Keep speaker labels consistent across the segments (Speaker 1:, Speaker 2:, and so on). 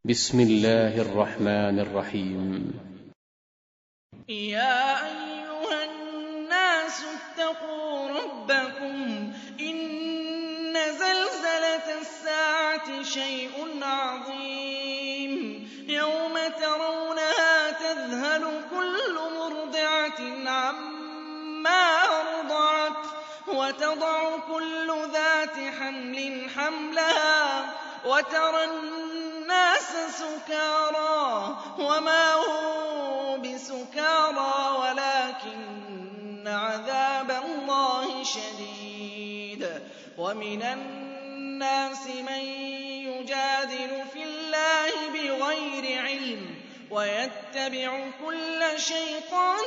Speaker 1: بسم الله الرحمن الرحيم.
Speaker 2: يا أيها الناس اتقوا ربكم إن زلزلة الساعة شيء عظيم يوم ترونها تذهل كل مرضعة عما أرضعت وتضع كل ذات حمل حملها وترى الناس سكارى وما هم بسكارى ولكن عذاب الله شديد ومن الناس من يجادل في الله بغير علم ويتبع كل شيطان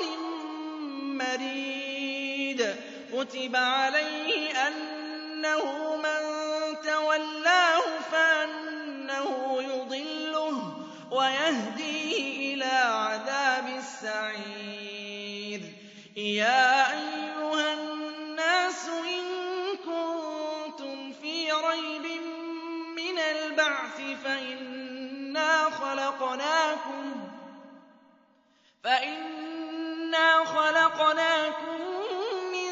Speaker 2: مريد كتب عليه أنه من تولاه فأنه يضله ويهديه إلى عذاب السعير يا أيها الناس إن كنتم في ريب من البعث فإنا خلقناكم من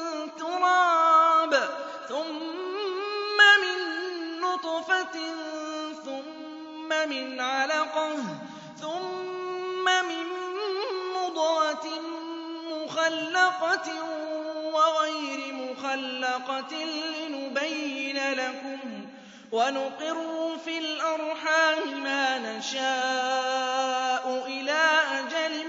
Speaker 2: تراب ثم من نطفة ثم من علقة ثم من مضغة مخلقة وغير مخلقة لنبين لكم ونقر في الأرحام ما نشاء إلى أجل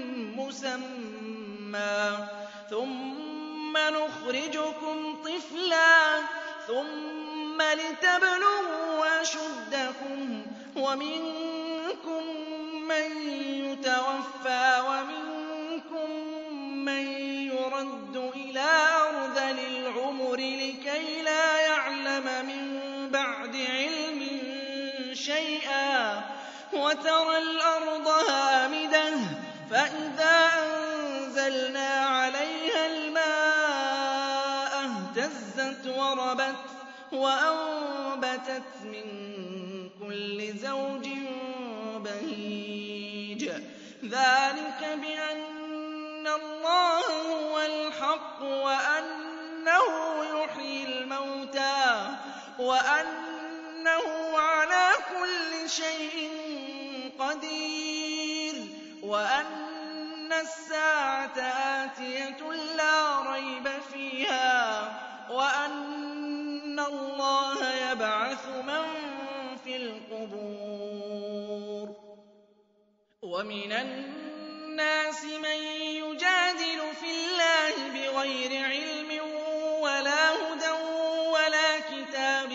Speaker 2: مسمى ثم نخرجكم طفلا ثم لتبلغوا أشدكم ومنكم من يتوفى ومنكم من يرد إلى أرذل العمر لكي لا يعلم من بعد علم شيئا وترى الأرض هامدة فإذا أنزلنا عليها الماء اهتزت وربت وأنبتت من كل زوج بهيج ذلك بأن الله هو الحق وأنه يحيي الموتى وأنه على كل شيء قدير وأن الساعة آتية لا ريب فيها وأن الله يبعث من في القبور ومن الناس من يجادل في الله بغير علم ولا هدى ولا كتاب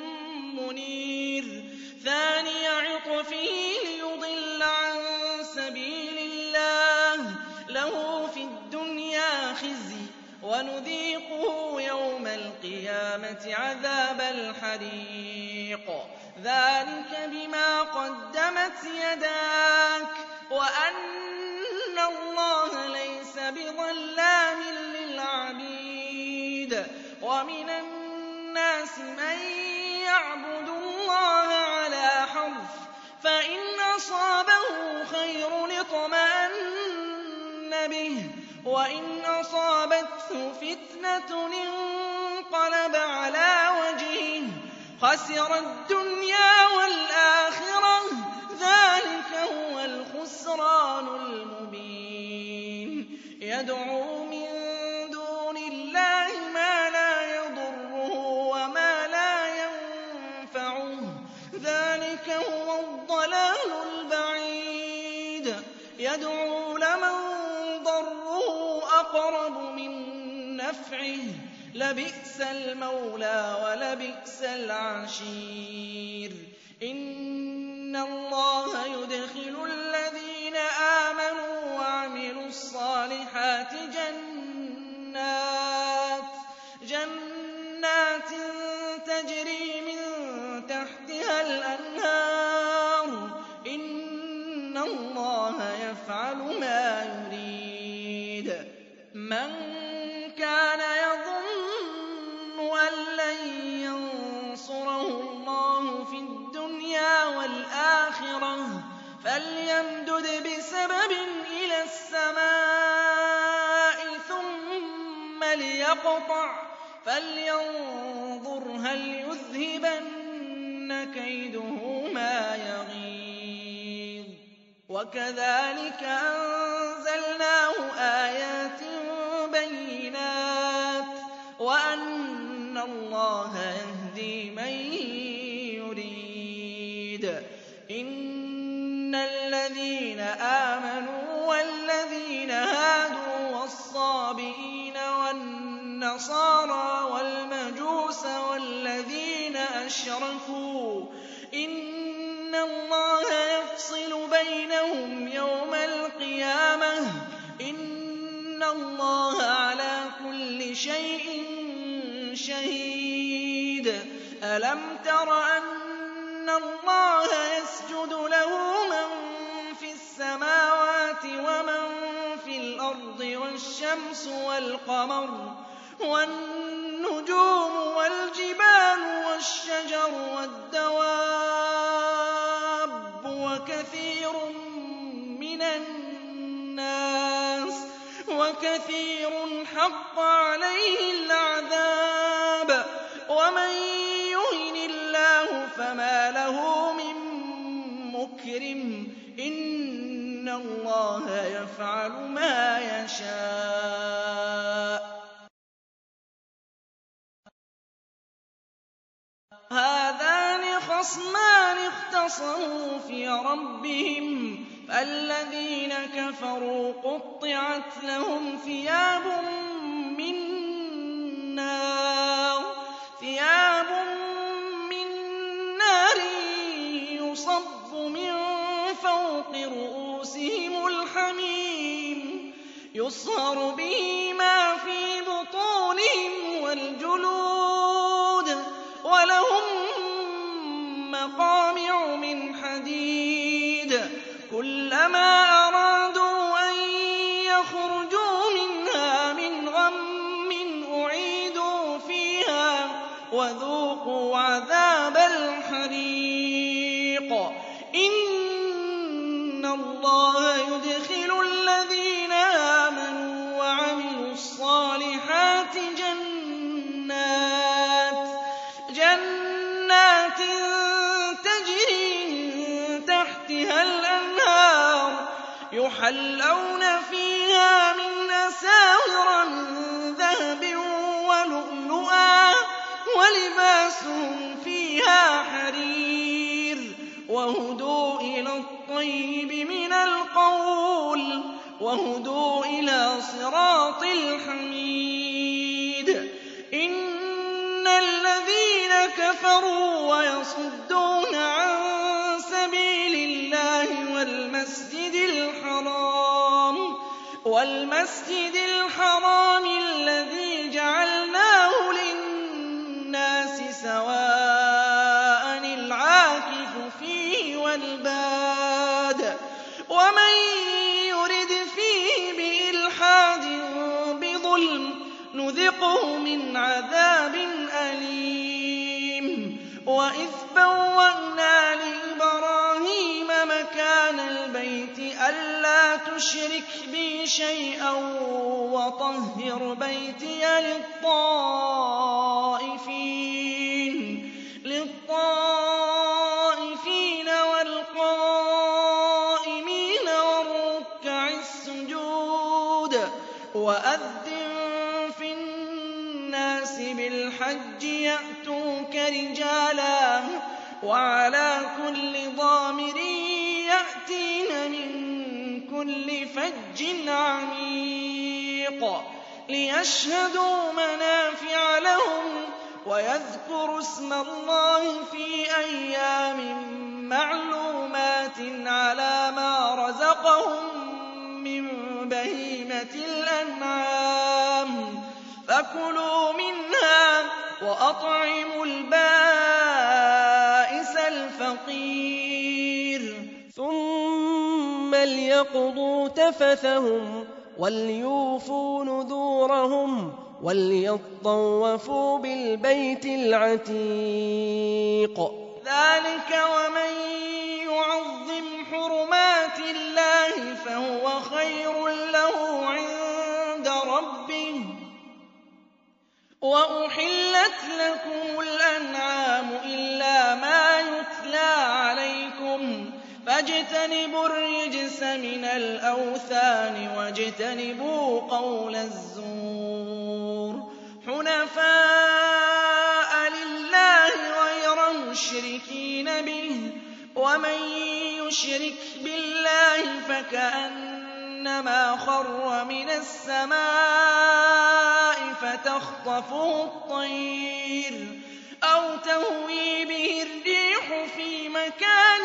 Speaker 2: منير ثاني عطفه ليضل عن سبيل الله له في الدنيا خزي ونذيقه يوم القيامة عذاب الحريق ذلك بما قدمت يداك وأن الله ليس بظلام للعبيد ومن الناس من يعبد الله على حرف فإن أصابه خير اطمأن به وإن أصابته فتنة انقلب على وجهه خسر الدنيا والآخرة ذلك هو الخسران المبين يدعو من دون الله ما لا يضره وما لا ينفعه ذلك هو الضلال البعيد يدعو لمن ضره أقرب من نفعه لبئس المولى ولبئس العشير إن الله يدخل الذين آمنوا وعملوا الصالحات جنات تجري من تحتها الأنهار إن الله يفعل ما يريد من كان يظن أن لن ينصره الله في الدنيا الْآخِرَةِ فَلْيَمْدُدْ بِسَبَبٍ إِلَى السَّمَاءِ ثُمَّ لِيَقْطَعْ فَلْيَنظُرْ هَلْ يُذْهِبَنَّ كَيْدُهُ مَا يَغِيظُ وَكَذَٰلِكَ أَنزَلْنَاهُ آيَاتٍ بَيِّنَاتٍ وَأَنَّ اللَّهَ يَهْدِي مَن يُرِيدُ إِنَّ الَّذِينَ آمَنُوا وَالَّذِينَ هَادُوا وَالصَّابِئِينَ وَالنَّصَارَىٰ وَالْمَجُوسَ وَالَّذِينَ أَشْرَكُوا إِنَّ اللَّهَ يَفْصِلُ بَيْنَهُمْ يَوْمَ الْقِيَامَةِ ۗ إِنَّ اللَّهَ عَلَىٰ كُلِّ شَيْءٍ شَهِيدٌ أَلَمْ تَرَ أَنَّ اللَّهَ يَسْجُدُ لَهُ مَن فِي السَّمَاوَاتِ وَمَن فِي الْأَرْضِ وَالشَّمْسُ وَالْقَمَرُ وَالنُّجُومُ وَالْجِبَالُ وَالشَّجَرُ وَالدَّوَابُّ وَكَثِيرٌ حَقَّ عَلَيْهِ الْعَذَابُ وَمَن يُهِنِ اللَّهُ فَمَا لَهُ مِن مُّكْرِمٍ إِنَّ اللَّهَ يَفْعَلُ مَا يَشَاءُ هَٰذَانِ خَصْمَانِ اخْتَصَمُوا فِي رَبِّهِمْ فَالَّذِينَ كَفَرُوا قُطِّعَتْ لَهُمْ ثِيَابٌ مِّن نَّارٍ يُصَبُّ مِن فَوْقِ رُءُوسِهِمُ الْحَمِيمُ يُصْهَرُ بِهِ مَا فِي بُطُونِهِمْ وَالْجُلُودُ وَلَهُم مَّقَامِعُ مِنْ حَدِيدٍ كُلَّمَا أَرَادُوا أَن يَخْرُجُوا مِنْهَا مِنْ غَمٍّ أُعِيدُوا فِيهَا وَذُوقُوا عَذَابَ الْحَرِيقِ إِنَّ اللَّهَ يُدْخِلُ الَّذِينَ آمَنُوا وَعَمِلُوا الصَّالِحَاتِ جَنَّاتٍ تَجْرِي مِن تَحْتِهَا الْأَنْهَارُ يُحَلَّوْنَ فِيهَا مِنْ أَسَاوِرَ مِن ذَهَبٍ وَلُؤْلُؤًا وَلِبَاسُهُمْ فِيهَا حَرِيرٌ وَهُدُوا إِلَى الطَّيِّبِ مِنَ الْقَوْلِ وَهُدُوا إِلَىٰ صِرَاطِ الْحَمِيدِ إِنَّ الَّذِينَ كَفَرُوا وَيَصُدُّونَ عَن سَبِيلِ اللَّهِ وَالْمَسْجِدِ الْحَرَامِ الَّذِي جَعَلْنَاهُ لِلنَّاسِ سَوَاءً الْعَاكِفُ فِيهِ وَالْبَادِ وَمَن يُرِدْ فِيهِ بِإِلْحَادٍ بِظُلْمٍ نُّذِقْهُ مِنْ عَذَابٍ أَلِيمٍ وَإِذْ بَوَّأْنَا لِإِبْرَاهِيمَ مَكَانَ الْبَيْتِ أَلَّا تُشْرِكْ بِي شَيْئًا وَطَهِّرْ بَيْتِيَ لِلطَّائِفِينَ وَالْقَائِمِينَ وَالرُّكَّعِ السُّجُودِ وَأَذِّن فِي النَّاسِ بِالْحَجِّ يَأْتُوكَ رِجَالًا وَعَلَىٰ كُلِّ ضَامِرٍ يَأْتِينَ مِن كُلِّ فَجٍّ عَمِيقٍ لِّيَشْهَدُوا مَنَافِعَ لَهُمْ وَيَذْكُرُوا اسْمَ اللَّهِ فِي أَيَّامٍ مَّعْلُومَاتٍ عَلَىٰ مَا رَزَقَهُم مِّن بَهِيمَةِ الْأَنْعَامِ فَكُلُوا مِنْهَا وَأَطْعِمُوا الْبَائِسَ الْفَقِيرَ
Speaker 3: ثُمَّ لْيَقْضُوا تَفَثَهُمْ وَلْيُوفُوا نُذُورَهُمْ وَلْيَطَّوَّفُوا بِالْبَيْتِ الْعَتِيقِ
Speaker 2: ذَٰلِكَ وَمَن وَأُحِلَّتْ لَكُمُ الْأَنْعَامُ إِلَّا مَا يُتْلَىٰ عَلَيْكُمْ فَاجْتَنِبُوا الرِّجْسَ مِنَ الْأَوْثَانِ وَاجْتَنِبُوا قَوْلَ الزُّورِ حُنَفَاءَ لِلَّهِ غَيْرَ مُشْرِكِينَ بِهِ ۚ وَمَن يُشْرِكْ بِاللَّهِ فَكَأَنَّمَا خَرَّ مِنَ السَّمَاءِ فَتَخْطَفُهُ الطَّيْرُ أَوْ تَهْوِي بِهِ الرِّيحُ فِي مَكَانٍ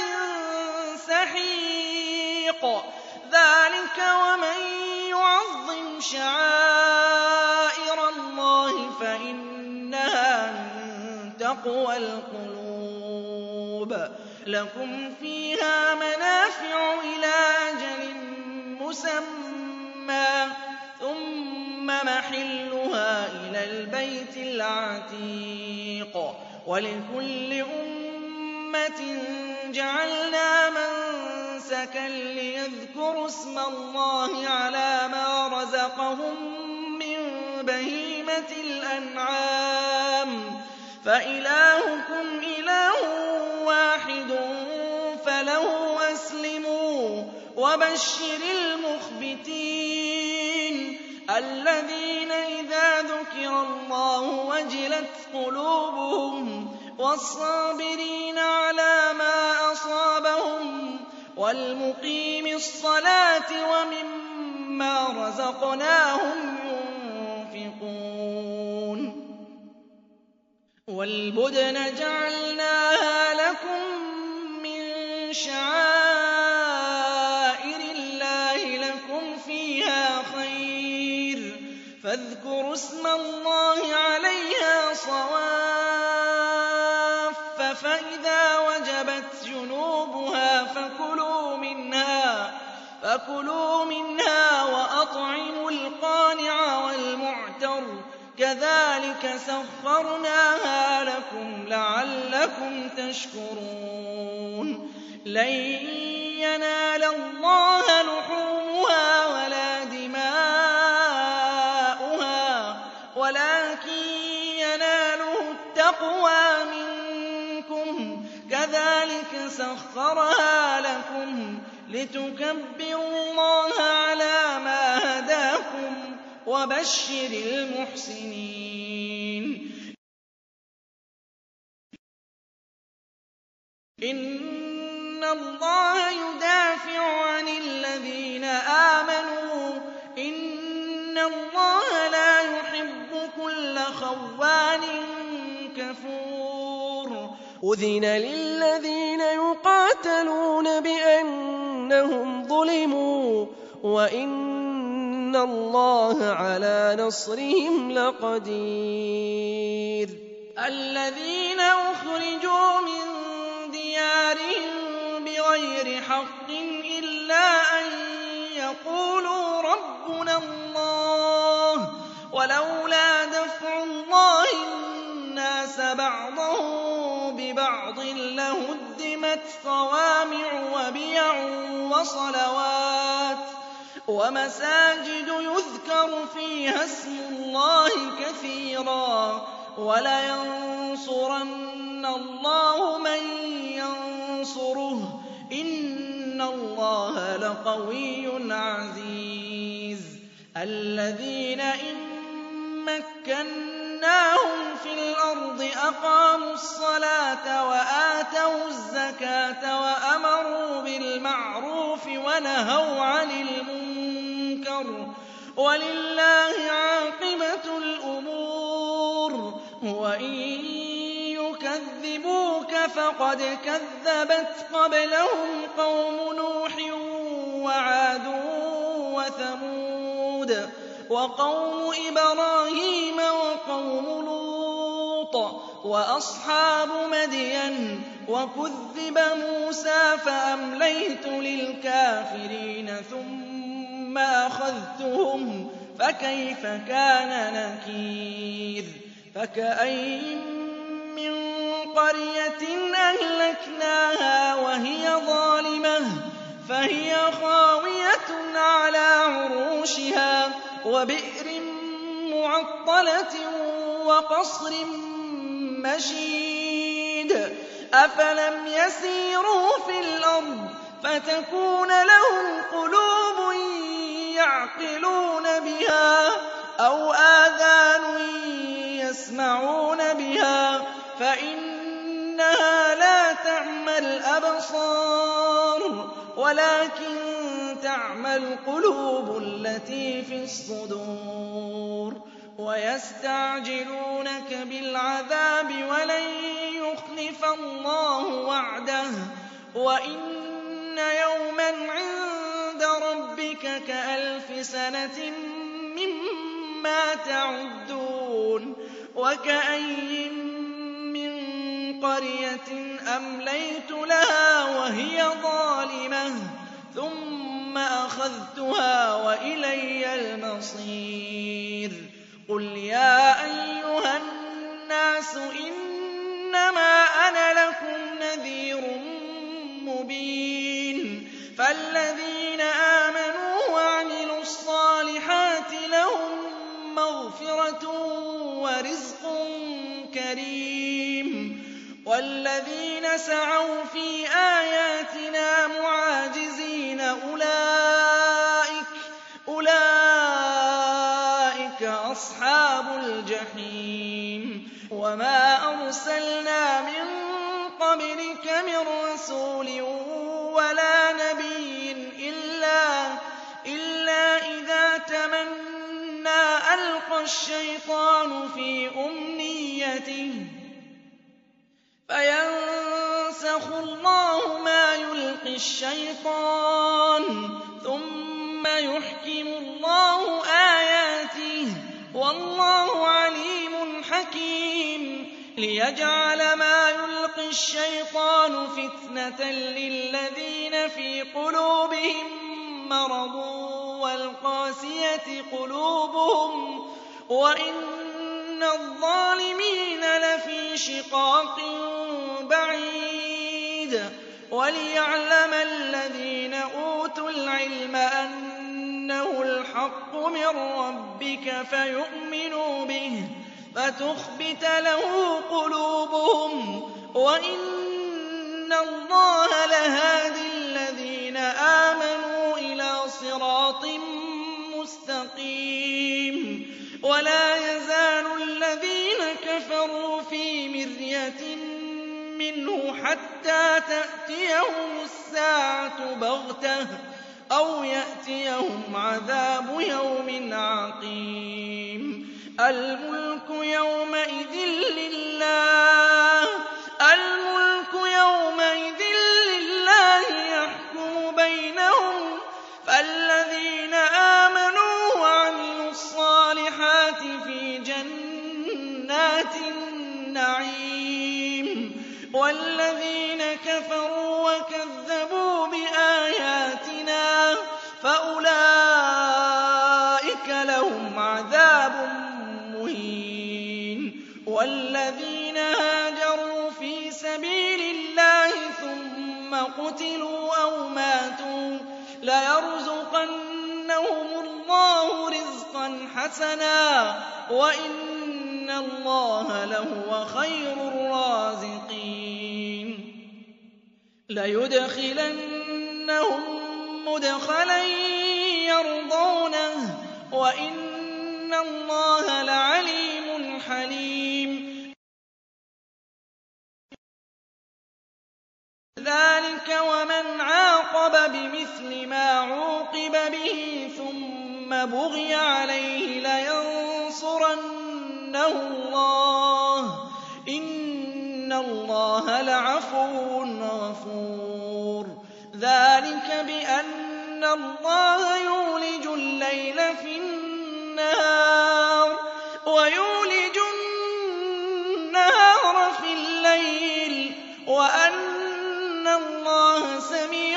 Speaker 2: سَحِيقٍ ذَٰلِكَ وَمَن يُعَظِّمْ شَعَائِرَ اللَّهِ فَإِنَّهَا مِن تَقْوَى الْقُلُوبِ لَكُمْ فِيهَا مَنَافِعُ إِلَىٰ أَجَلٍ مُّسَمًّى ثُمَّ مَحِلُّهَا إِلَى الْبَيْتِ الْعَتِيقِ وَلِكُلِّ أُمَّةٍ جَعَلْنَا مَنسَكًا لِّيَذْكُرُوا اسْمَ اللَّهِ عَلَىٰ مَا رَزَقَهُم مِّن بَهِيمَةِ الْأَنْعَامِ فَإِلَٰهُكُمْ إِلَٰهٌ وَاحِدٌ فَلَهُ أَسْلِمُوا وَبَشِّرِ الْمُخْبِتِينَ الَّذِينَ إِذَا ذُكِرَ اللَّهُ وَجِلَتْ قُلُوبُهُمْ وَالصَّابِرِينَ عَلَىٰ مَا أَصَابَهُمْ وَالْمُقِيمِي الصَّلَاةِ وَمِمَّا رَزَقْنَاهُمْ يُنفِقُونَ وَالْبُدْنَ جَعَلْنَاهَا لَكُم مِّن شَعَائِرِ اللَّهِ لَكُمْ فِيهَا خَيْرٌ فاذكروا اسم الله عليها صواف فإذا وجبت جنوبها فكلوا منها وأطعموا القانع والمعتر كذلك سخرناها لكم لعلكم تشكرون لن ينال الله لحومها ولا دماؤها ولكن يناله التقوى منكم كذلك سخرها لكم لتكبروا الله على ما هداكم وبشر المحسنين إن الله يدافع عن الذين آمنوا إن الله لا يحب كل خوان كفور
Speaker 3: أذن للذين يقاتلون بأنهم ظلموا وإن الله على نصرهم لقدير
Speaker 2: الذين أخرجوا من ديارهم بغير حق إلا أن يقولوا ربنا الله ولولا دفع الله الناس بعضهم ببعض لهدمت صوامع وبيع وصلوات ومساجد يذكر فيها اسم الله كثيرا ولينصرن الله من ينصره إن الله لقوي عزيز الذين إن مكناهم في الأرض أقاموا الصلاة وآتوا الزكاة وأمروا بالمعروف ونهوا عن المنكر ولله عاقبة الأمور وإن يكذبوك فقد كذبت قبلهم قوم نوح وعاد وثمود وقوم إبراهيم وقوم لوط وأصحاب مدين وكذب موسى فأمليت للكافرين ثم أخذتهم فكيف كان نكير فكأين من قرية أهلكناها وهي ظالمة فهي خاوية على عروشها وبئر معطلة وَقَصْرٍ مَّشِيدٍ أَفَلَمْ يَسِيرُوا فِي الْأَرْضِ فَتَكُونَ لَهُمْ قُلُوبٌ يَعْقِلُونَ بِهَا أَوْ آذَانٌ يَسْمَعُونَ بِهَا فَإِنَّهَا لَا تَعْمَى الْأَبْصَارُ وَلَٰكِن تَعْمَى الْقُلُوبُ الَّتِي فِي الصُّدُورِ وَيَسْتَعْجِلُونَكَ بِالْعَذَابِ وَلَن يُخْلِفَ اللَّهُ وَعْدَهُ وَإِنَّ يَوْمًا عِندَ رَبِّكَ كَأَلْفِ سَنَةٍ مِّمَّا تَعُدُّونَ وَكَأَيِّن مِّن قَرْيَةٍ أَمْلَيْتُ لَهَا وَهِيَ ظَالِمَةٌ ثُمَّ أَخَذْتُهَا وَإِلَيَّ الْمَصِيرُ قُلْ يَا أَيُّهَا النَّاسُ إِنَّمَا أَنَا لَكُمْ نَذِيرٌ مُّبِينٌ فَالَّذِينَ آمَنُوا وَعَمِلُوا الصَّالِحَاتِ لَهُم مَّغْفِرَةٌ وَرِزْقٌ كَرِيمٌ وَالَّذِينَ سَعَوْا فِي آيَاتِنَا مُعَاجِزِينَ أُولَٰئِكَ أَصْحَابُ الْجَحِيمِ وَمَا أَرْسَلْنَا مِن قَبْلِكَ مِن رَّسُولٍ وَلَا نَبِيٍّ إِلَّا إِذَا تَمَنَّىٰ أَلْقَى الشَّيْطَانُ فِي أُمْنِيَّتِهِ فَيَنسَخُ اللَّهُ مَا يُلْقِي الشَّيْطَانُ ثُمَّ يُحْكِمُ اللَّهُ آيَاتِهِ وَاللَّهُ عَلِيمٌ حَكِيمٌ لِيَجْعَلَ مَا يُلْقِي الشَّيْطَانُ فِتْنَةً لِّلَّذِينَ فِي قُلُوبِهِم مَّرَضٌ وَالْقَاسِيَةِ قُلُوبُهُمْ وَإِنَّ الظَّالِمِينَ لَفِي شِقَاقٍ بَعِيدٍ وَلِيَعْلَمَ الَّذِينَ أُوتُوا الْعِلْمَ أَنَّهُ الْحَقُّ مِن رَّبِّكَ فَيُؤْمِنُوا بِهِ فَتُخْبِتَ لَهُ قُلُوبُهُمْ وَإِنَّ اللَّهَ لَهَادِي الَّذِينَ آمَنُوا إِلَىٰ صِرَاطٍ مُّسْتَقِيمٍ وَلَا يَزَالُ الَّذِينَ كَفَرُوا فِي مِرْيَةٍ مِّنْهُ حَتَّىٰ تَأْتِيَهُمُ السَّاعَةُ بَغْتَةً أَوْ يَأْتِيَهُمْ عَذَابُ يَوْمٍ عَقِيمٍ الْمُلْكُ يَوْمَئِذٍ لِّلَّهِ يَحْكُمُ بَيْنَهُمْ فَالَّذِينَ آمَنُوا وَعَمِلُوا الصَّالِحَاتِ فِي جَنَّاتِ النَّعِيمِ وَالَّذِينَ كَفَرُوا وَكَذَّبُوا بِآيَاتِنَا فَأُولَٰئِكَ لَهُمْ عَذَابٌ مُّهِينٌ وَالَّذِينَ هَاجَرُوا فِي سَبِيلِ اللَّهِ ثُمَّ قُتِلُوا أَوْ مَاتُوا لَيَرْزُقَنَّهُمُ اللَّهُ رِزْقًا حَسَنًا وَإِنَّ اللَّهَ لَهُوَ خَيْرُ الرَّازِقِينَ لَيُدْخِلَنَّهُم مُّدْخَلًا يَرْضَوْنَهُ وَإِنَّ اللَّهَ لَعَلِيمٌ حَلِيمٌ ذَٰلِكَ وَمَنْ عَاقَبَ بِمِثْلِ مَا عُوقِبَ بِهِ ثُمَّ بُغِيَ عَلَيْهِ لَيَنصُرَنَّهُ اللَّهُ ۗ إِنَّ اللَّهَ لَعَفُوٌّ غَفُورٌ ذَٰلِكَ بِأَنَّ اللَّهَ يُولِجُ اللَّيْلَ فِي النَّهَارِ وَيُولِجُ النَّهَارَ فِي اللَّيْلِ وَأَنَّ اللَّهَ سَمِيعٌ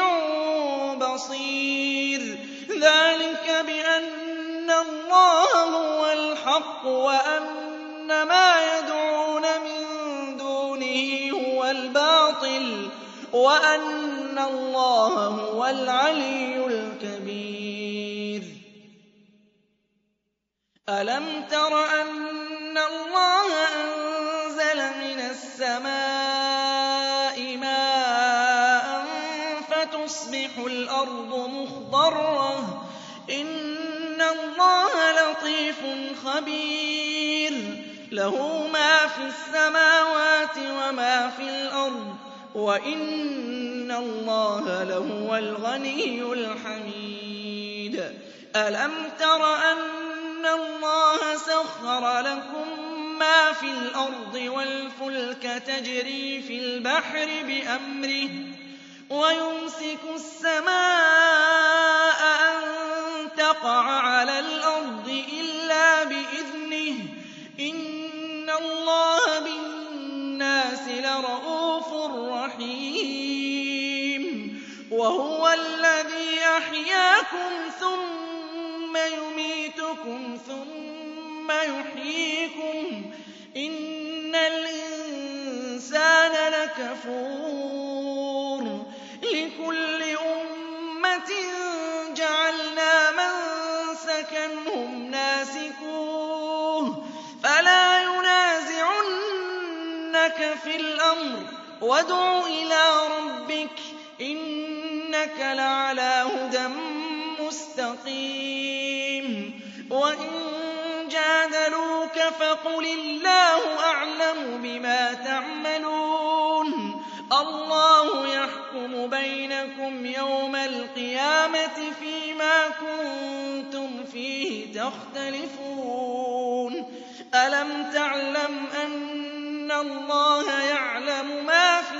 Speaker 2: بَصِيرٌ ذَٰلِكَ بِأَنَّ اللَّهَ هُوَ الْحَقُّ وَأَنَّ مَا يَدْعُونَ مِن دُونِهِ هُوَ الْبَاطِلُ وَأَنَّ اللَّهَ هُوَ الْعَلِيُّ الْكَبِيرُ أَلَمْ تَرَ أَنَّ أَنَّ اللَّهَ أَنزَلَ مِنَ السَّمَاءِ مَاءً فَتُصْبِحُ الْأَرْضُ مُخْضَرَّةً ۗ إِنَّ اللَّهَ لَطِيفٌ خَبِيرٌ لَّهُ مَا فِي السَّمَاوَاتِ وَمَا فِي الْأَرْضِ ۗ وَإِنَّ اللَّهَ لَهُوَ الْغَنِيُّ الْحَمِيدُ. أَلَمْ تَرَ أَنَّ اللَّهَ سَخَّرَ لَكُم مَّا فِي الْأَرْضِ وَالْفُلْكَ تَجْرِي فِي الْبَحْرِ بِأَمْرِهِ وَيُمْسِكُ السَّمَاءَ أَن تَقَعَ عَلَى الْأَرْضِ إِلَّا بِإِذْنِهِ ۗ إِنَّ اللَّهَ بِالنَّاسِ لَرَءُوفٌ رَّحِيمٌ. وَهُوَ الَّذِي أَحْيَاكُمْ ثُمَّ يُمِيتُكُمْ ثُمَّ يُحْيِيكُمْ ۗ إِنَّ الْإِنسَانَ لَكَفُورٌ. لِكُلِّ أُمَّةٍ جَعَلْنَا مَنسَكًا هُمْ نَاسِكُوهُ فَلَا يُنَازِعُنَّكَ فِي الْأَمْرِ وَادْعُ إِلَىٰ رَبِّكَ إِنَّكَ لَعَلَىٰ هُدًى مُّسْتَقِيمٍ. وَإِن جَادَلُوكَ فَقُلِ اللَّهُ أَعْلَمُ بِمَا تَعْمَلُونَ. اللَّهُ يَحْكُمُ بَيْنَكُمْ يَوْمَ الْقِيَامَةِ فِيمَا كُنتُمْ فِيهِ تَخْتَلِفُونَ. أَلَمْ تَعْلَمْ أَنَّ اللَّهَ يَعْلَمُ مَا فِي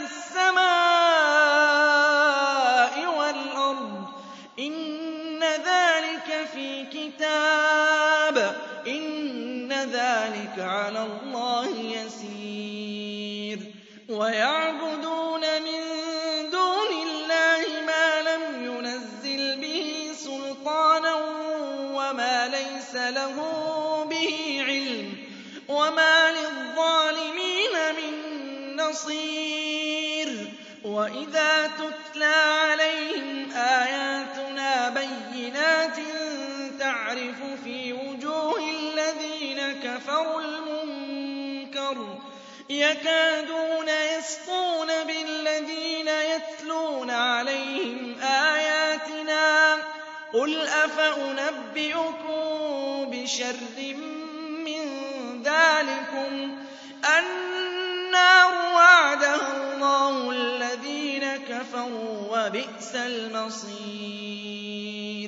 Speaker 2: السَّمَاءِ وَالْأَرْضِ ۗ إِنَّ ذَٰلِكَ فِي كِتَابٍ ۚ إِنَّ ذَٰلِكَ عَلَى اللَّهِ يَسِيرٌ. وَيَعْبُدُونَ مِن دُونِ اللَّهِ مَا لَمْ يُنَزِّلْ بِهِ سُلْطَانًا وَمَا لَيْسَ لَهُم بِهِ عِلْمٌ ۗ وَمَا لِلظَّالِمِينَ مِن نَّصِيرٍ. وَإِذَا تُتْلَىٰ عَلَيْهِمْ آيَاتُنَا بَيِّنَاتٍ تَعْرِفُ فِي وُجُوهِ الَّذِينَ كَفَرُوا الْمُنكَرَ يَكَادُونَ يَسْطُونَ بِالَّذِينَ يَتْلُونَ عَلَيْهِمْ آيَاتِنَا ۗ قُلْ أَفَأُنَبِّئُكُم بِشَرٍّ مِّن ذَٰلِكُمُ النَّارُ وَعَدَهَا اللَّهُ الَّذِينَ كَفَرُوا ۖ وَبِئْسَ الْمَصِيرُ.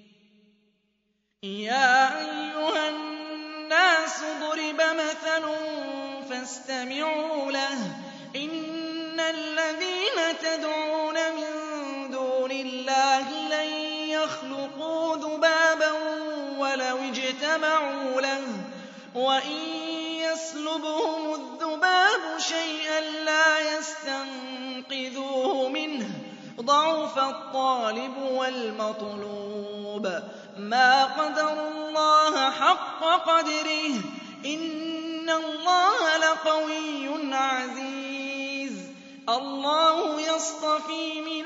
Speaker 2: يَا أَيُّهَا النَّاسُ ضُرِبَ مَثَلٌ فَاسْتَمِعُوا لَهُ ۚ إِنَّ الَّذِينَ تَدْعُونَ مِن دُونِ اللَّهِ لَن يَخْلُقُوا ذُبَابًا وَلَوِ اجْتَمَعُوا لَهُ ۖ وَإِن يَسْلُبْهُمُ الذُّبَابُ شَيْئًا لَّا يَسْتَنقِذُوهُ مِنْهُ ۚ ضَعُفَ الطَّالِبُ وَالْمَطْلُوبُ. مَا قَدَرُوا اللَّهَ حَقَّ قَدْرِهِ ۗ إِنَّ اللَّهَ لَقَوِيٌّ عَزِيزٌ. اللَّهُ يَصْطَفِي مِنَ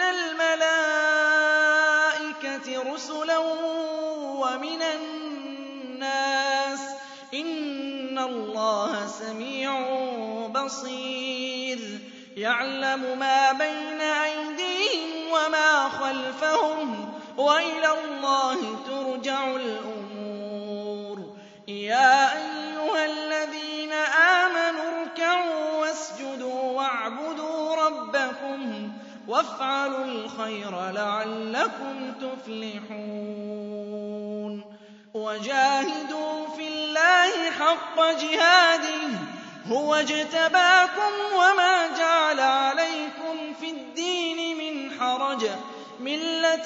Speaker 2: الْمَلَائِكَةِ رُسُلًا وَمِنَ النَّاسِ ۚ إِنَّ اللَّهَ سَمِيعٌ بَصِيرٌ. يَعْلَمُ مَا بَيْنَ أَيْدِيهِمْ وَمَا خَلْفَهُمْ ۖ وَإِلَى اللَّهِ تُرْجَعُ الْأُمُورُ. يَا أَيُّهَا الَّذِينَ آمَنُوا ارْكَعُوا وَاسْجُدُوا وَاعْبُدُوا رَبَّكُمْ وَافْعَلُوا الْخَيْرَ لَعَلَّكُمْ تُفْلِحُونَ. وَجَاهِدُوا فِي اللَّهِ حَقَّ جِهَادِهِ ۚ هُوَ اجْتَبَاكُمْ وَمَا جَعَلَ عَلَيْكُمْ فِي الدِّينِ مِنْ حَرَجٍ ۚ مِّلَّةَ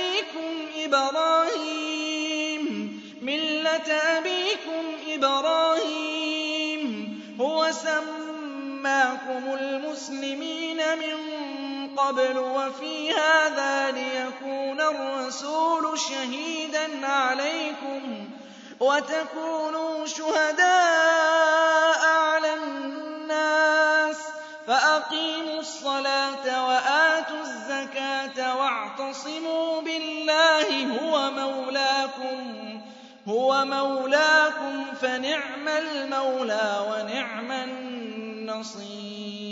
Speaker 2: أَبِيكُمْ إِبْرَاهِيمَ هُوَ سَمَّاكُمُ الْمُسْلِمِينَ مِن قَبْلُ وَفِي هَٰذَا لِيَكُونَ الرَّسُولُ شَهِيدًا عَلَيْكُمْ وَتَكُونُوا شُهَدَاءَ عَلَى النَّاسِ ۚ فَأَقِيمُوا الصَّلَاةَ وَآتُوا الزَّكَاةَ وَاعْتَصِمُوا بِاللَّهِ هُوَ مَوْلَاكُمْ فَنِعْمَ الْمَوْلَىٰ وَنِعْمَ النَّصِيرُ